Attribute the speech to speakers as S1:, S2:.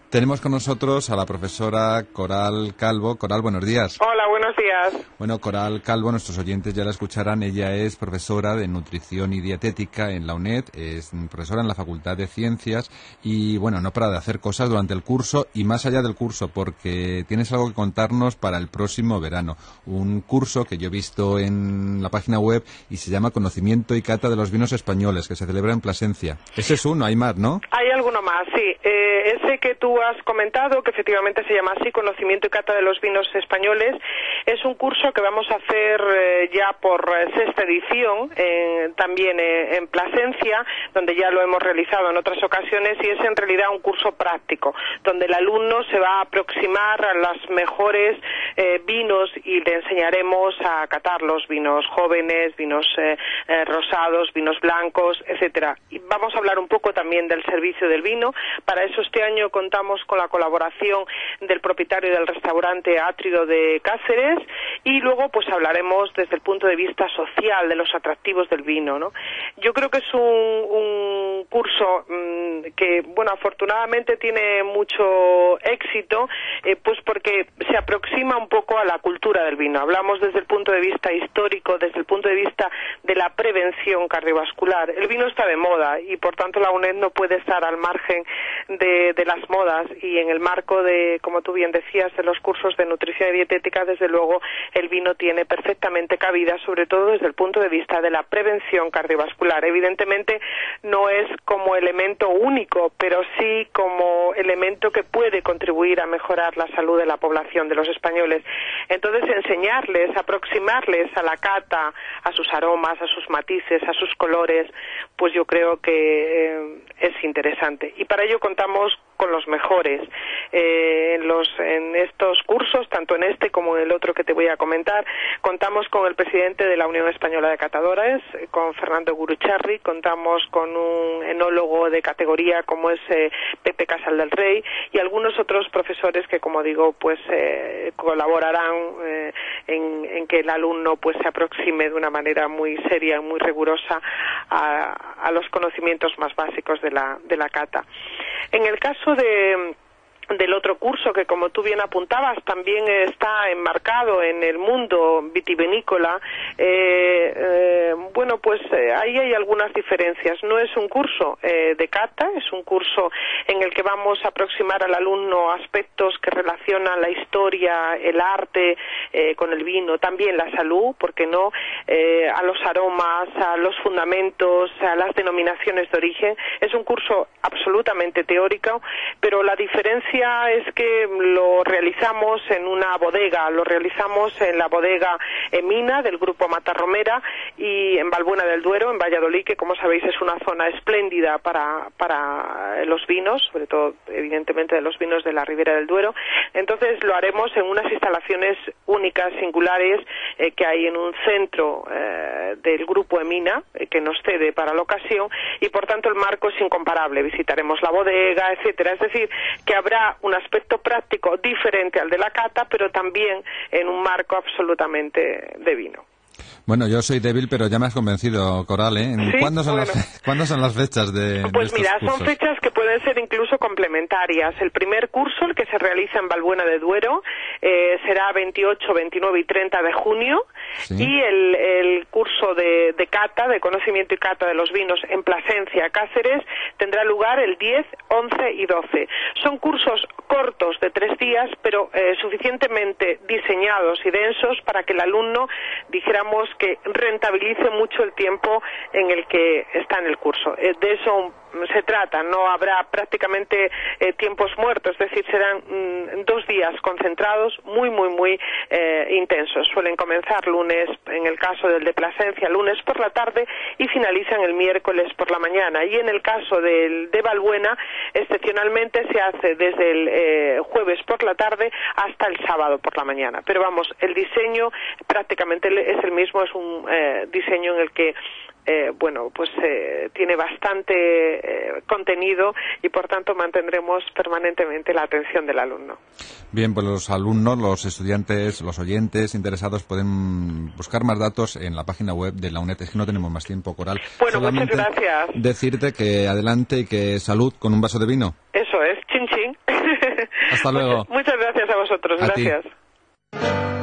S1: Tenemos con nosotros a la profesora Coral Calvo. Coral, buenos días.
S2: Hola, buenos días.
S1: Bueno, Coral Calvo, nuestros oyentes ya la escucharán. Ella es profesora de Nutrición y Dietética en la UNED, es profesora en la Facultad de Ciencias y, bueno, no para de hacer cosas durante el curso y más allá del curso, porque tienes algo que contarnos para el próximo verano. Un curso que yo he visto en la página web y se llama Conocimiento y Cata de los Vinos Españoles, que se celebra en Plasencia. Ese es uno, hay más, ¿no?
S2: Hay alguno más, sí. Ese que tú has comentado, que efectivamente se llama así, Conocimiento y Cata de los Vinos Españoles, es un curso que vamos a hacer ya por sexta edición, también en Plasencia, donde ya lo hemos realizado en otras ocasiones, y es en realidad un curso práctico, donde el alumno se va a aproximar a los mejores vinos y le enseñaremos a catarlos, vinos jóvenes, vinos rosados, vinos blancos, etcétera. Y vamos a hablar un poco también del servicio del vino. Para eso este año contamos con la colaboración del propietario del restaurante Atrio de Cáceres y luego pues hablaremos desde el punto de vista social de los atractivos del vino, ¿no? Yo creo que es un curso que, bueno, afortunadamente tiene mucho éxito, pues porque se aproxima un poco a la cultura del vino. Hablamos desde el punto de vista histórico, desde el punto de vista de la prevención cardiovascular. El vino está de moda y por tanto la UNED no puede estar al margen de las modas, y en el marco de, como tú bien decías, de los cursos de nutrición y dietética, desde luego el vino tiene perfectamente cabida, sobre todo desde el punto de vista de la prevención cardiovascular. Evidentemente no es como elemento único, pero sí como elemento que puede contribuir a mejorar la salud de la población, de los españoles. Entonces enseñarles, aproximarles a la cata, a sus aromas, a sus matices, a sus colores, pues yo creo que es interesante. Y para ello contamos con los mejores en estos cursos, tanto en este como en el otro que te voy a comentar. Contamos con el presidente de la Unión Española de Catadores, con Fernando Gurucharri, contamos con un enólogo de categoría como es Pepe Casal del Rey, y algunos otros profesores que, como digo, pues colaborarán en que el alumno pues se aproxime de una manera muy seria, muy rigurosa a los conocimientos más básicos de la cata. En el caso del otro curso, que como tú bien apuntabas también está enmarcado en el mundo vitivinícola, bueno, pues ahí hay algunas diferencias. No es un curso de cata, es un curso en el que vamos a aproximar al alumno aspectos que relacionan la historia, el arte con el vino, también la salud, ¿por qué no?, a los aromas, a los fundamentos, a las denominaciones de origen. Es un curso absolutamente teórico, pero la diferencia es que lo realizamos en una bodega, lo realizamos en la bodega Emina del Grupo Matarromera y en Valbuena del Duero, en Valladolid, que como sabéis es una zona espléndida para los vinos, sobre todo evidentemente de los vinos de la Ribera del Duero. Entonces lo haremos en unas instalaciones únicas, singulares, que hay en un centro del Grupo Emina, que nos cede para la ocasión, y por tanto el marco es incomparable. Visitaremos la bodega, etcétera. Es decir, que habrá un aspecto práctico diferente al de la cata, pero también en un marco absolutamente de vino.
S1: Bueno, yo soy débil, pero ya me has convencido, Coral, ¿eh?
S2: ¿Sí?
S1: ¿Cuándo son las fechas de
S2: Pues
S1: estos
S2: mira,
S1: cursos?
S2: son fechas que pueden ser incluso complementarias. El primer curso, el que se realiza en Valbuena de Duero, será 28, 29 y 30 de junio, ¿sí? Y el curso de cata, de conocimiento y cata de los vinos en Plasencia, Cáceres, tendrá lugar el 10, 11 y 12. Son cursos cortos de 3 días, pero suficientemente diseñados y densos para que el alumno, dijéramos, que rentabilice mucho el tiempo en el que está en el curso. De eso se trata, no habrá prácticamente tiempos muertos, es decir, serán 2 días concentrados muy intensos. Suelen comenzar lunes, en el caso del de Plasencia, lunes por la tarde y finalizan el miércoles por la mañana. Y en el caso de Valbuena, excepcionalmente se hace desde el jueves por la tarde hasta el sábado por la mañana. Pero vamos, el diseño prácticamente es el mismo, es un diseño en el que tiene bastante contenido y por tanto mantendremos permanentemente la atención del alumno.
S1: Bien, pues los alumnos, los estudiantes, los oyentes interesados pueden buscar más datos en la página web de la UNED. Es que no tenemos más tiempo, Coral.
S2: Bueno,
S1: solamente
S2: muchas gracias.
S1: Decirte que adelante y que salud con un vaso de vino.
S2: Eso es. Chin chin.
S1: Hasta luego.
S2: Muchas gracias a vosotros.
S1: A ti.
S2: Gracias.